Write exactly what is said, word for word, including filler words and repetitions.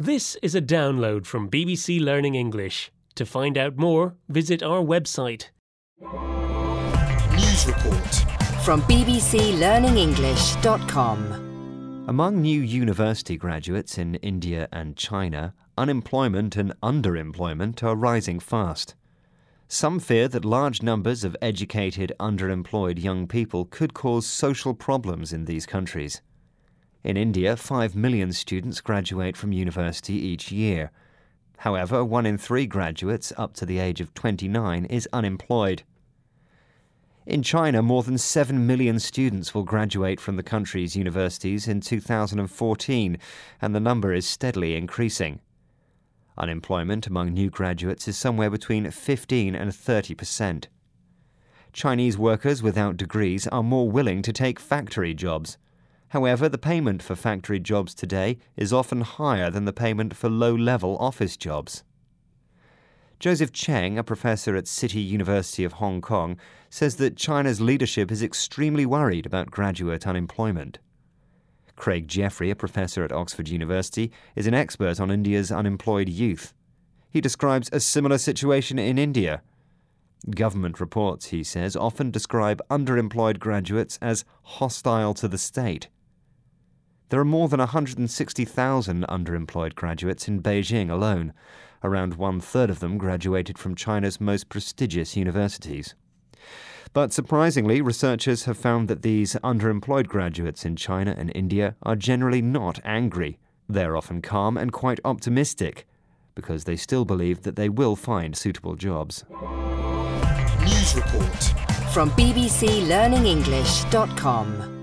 This is a download from B B C Learning English. To find out more, visit our website. News report from b b c learning english dot com. Among new university graduates in India and China, unemployment and underemployment are rising fast. Some fear that large numbers of educated, underemployed young people could cause social problems in these countries. In India, five million students graduate from university each year. However, one in three graduates up to the age of twenty-nine is unemployed. In China, more than seven million students will graduate from the country's universities in two thousand fourteen, and the number is steadily increasing. Unemployment among new graduates is somewhere between fifteen and thirty percent. Chinese workers without degrees are more willing to take factory jobs. However, the payment for factory jobs today is often higher than the payment for low-level office jobs. Joseph Cheng, a professor at City University of Hong Kong, says that China's leadership is extremely worried about graduate unemployment. Craig Jeffrey, a professor at Oxford University, is an expert on India's unemployed youth. He describes a similar situation in India. Government reports, he says, often describe underemployed graduates as hostile to the state. There are more than one hundred sixty thousand underemployed graduates in Beijing alone. Around one-third of them graduated from China's most prestigious universities. But surprisingly, researchers have found that these underemployed graduates in China and India are generally not angry. They're often calm and quite optimistic, because they still believe that they will find suitable jobs. News report from b b c learning english dot com.